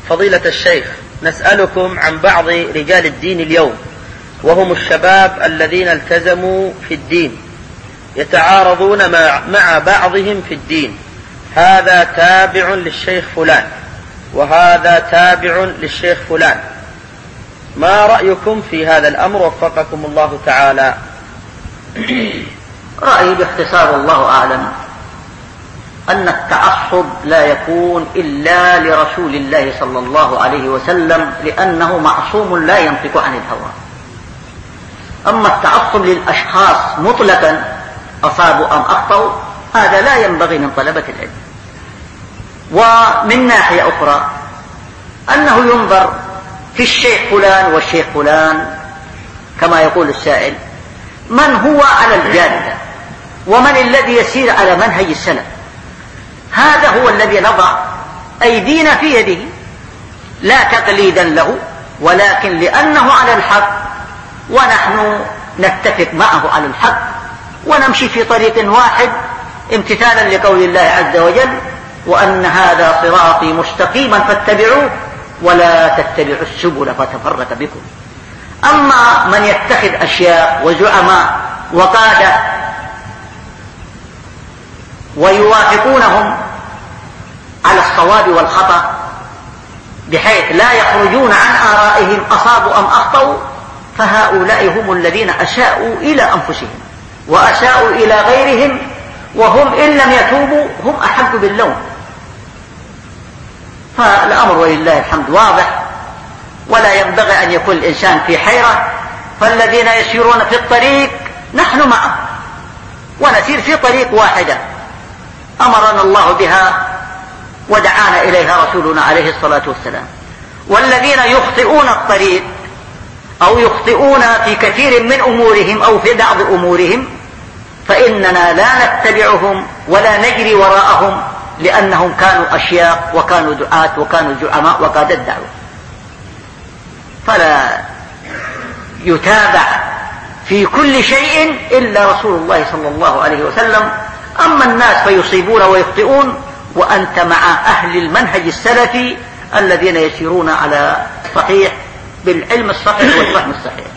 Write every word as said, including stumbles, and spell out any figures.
فضيلة الشيخ، نسألكم عن بعض رجال الدين اليوم، وهم الشباب الذين التزموا في الدين يتعارضون مع بعضهم في الدين، هذا تابع للشيخ فلان وهذا تابع للشيخ فلان، ما رأيكم في هذا الأمر؟ وفقكم الله تعالى. رأيي باختصار الله أعلم أن التعصب لا يكون إلا لرسول الله صلى الله عليه وسلم، لأنه معصوم لا ينطق عن الهوى. أما التعصب للأشخاص مطلقا أصابوا أم أخطأوا هذا لا ينبغي من طلبة العلم. ومن ناحية أخرى أنه ينظر في الشيخ فلان والشيخ فلان كما يقول السائل، من هو على الجادة ومن الذي يسير على منهج السلف، هذا هو الذي نضع أيدينا في يده، لا تقليدا له ولكن لأنه على الحق ونحن نتفق معه على الحق ونمشي في طريق واحد امتثالا لقول الله عز وجل: وأن هذا صراطي مستقيما فاتبعوه ولا تتبعوا السبل فتفرق بكم. أما من يتخذ أشياء وزعماء وقادة ويوافقونهم على الصواب والخطأ بحيث لا يخرجون عن آرائهم أصابوا أم أخطأوا، فهؤلاء هم الذين أساءوا إلى أنفسهم وأساءوا إلى غيرهم، وهم إن لم يتوبوا هم أحق باللوم. فالأمر ولله الحمد واضح، ولا ينبغي أن يكون الإنسان في حيرة. فالذين يسيرون في الطريق نحن معه ونسير في طريق واحدة أمرنا الله بها ودعانا إليها رسولنا عليه الصلاة والسلام. والذين يخطئون الطريق أو يخطئون في كثير من أمورهم أو في بعض أمورهم فإننا لا نتبعهم ولا نجري وراءهم، لأنهم كانوا أشياء وكانوا دعاة وكانوا زعماء وقادة الدعوة، فلا يتابع في كل شيء إلا رسول الله صلى الله عليه وسلم. أما الناس فيصيبون ويخطئون وأنت مع أهل المنهج السلفي الذين يسيرون على صحيح بالعلم الصحيح والفهم الصحيح.